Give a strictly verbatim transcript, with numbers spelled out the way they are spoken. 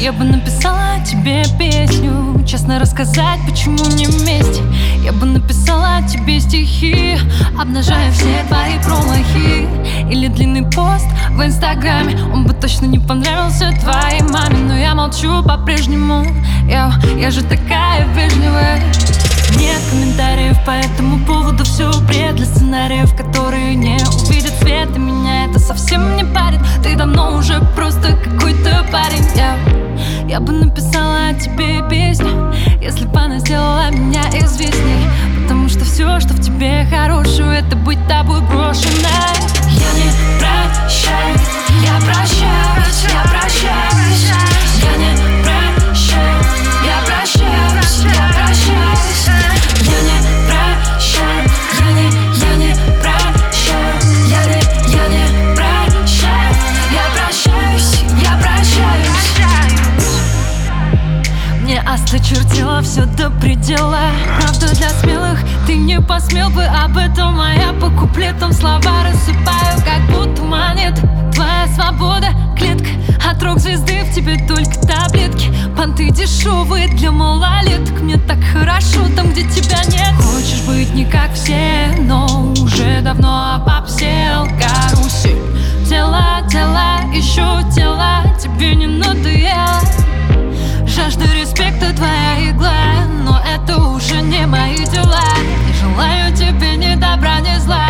Я бы написала тебе песню, честно рассказать, почему не вместе. Я бы написала тебе стихи, обнажая все твои промахи. Или длинный пост в инстаграме, он бы точно не понравился твоей маме. Но я молчу по-прежнему, я, я же такая вежливая. Нет комментариев по этому поводу, все бред для сценариев, которые не увидят свет. И меня это совсем не парит, ты давно уже просто какой-то парень. Я, я бы написала тебе песню, если бы она сделала меня известней. Потому что все, что в тебе хорошего, это быть тобой брошенной. Я не прощаю, я прощаюсь, я прощаюсь. Я не прощаю, я прощаюсь, я прощаюсь. Я не прощаю, я не, я не прощаю. Я не, я не прощаю, я прощаюсь, я прощаюсь. Мне осточертело все до предела. Правда для смелых, ты не посмел бы об этом. А я по куплетам слова рассыпаю, как будто монет. Твоя свобода, клетка от рок-звезды, в тебе только таблетки. Понты дешевые для малолеток. Мне так хорошо там, где тебя нет. Хочешь быть не как все, но уже давно обобсел карусель. Тело, тело, еще тело, тебе не надоело. Жажда респекта твоя игла, но это уже не мои дела. Не желаю тебе ни добра, ни зла.